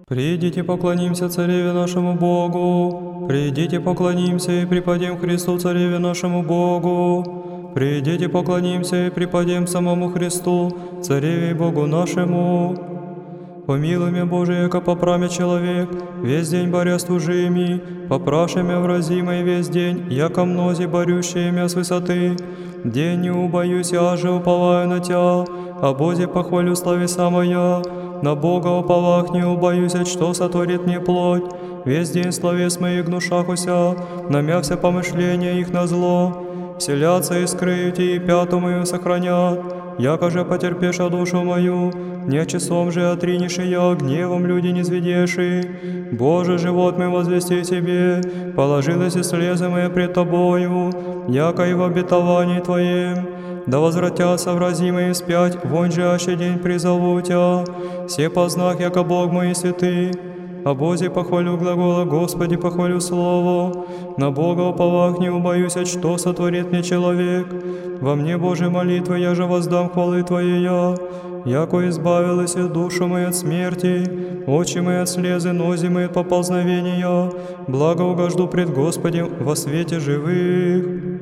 Придите, поклонимся Цареве нашему Богу. Придите, поклонимся и преподем Христу, Цареве нашему Богу. Придите, поклонимся и преподем самому Христу, Цареве и Богу нашему. Помилуй меня, Боже, яко попраме человек, весь день боря с тужими, попраши мя вразимой весь день, яко мнози борющие мя с высоты. День не убоюсь, я же уповаю на Тя, о Бозе похвалю словеса моя. На Бога уповах не убоюсь, что сотворит мне плоть. Весь день словес моих гнушахуся, намявся помышления их на зло. Вселятся и скрыют, и пяту мою сохранят, яко же потерпеша душу мою, не часом же отринешь я, гневом люди не зведеши. Боже, живот мой возвести Тебе, положилось и слезы мои пред Тобою, яко и в обетовании Твоем. Да возвратятся вразимые вспять, вон же аще день призову Тя, все познах, яко Бог мой святый. О Бозе похвалю глагола, Господи похвалю слово. На Бога уповах не убоюсь, что сотворит мне человек. Во мне, Боже, молитвы, я же воздам хвалы Твоей я. Яко избавилась душа моя от смерти, очи мои от слезы, нози мои от поползновения. Благо угожду пред Господем во свете живых.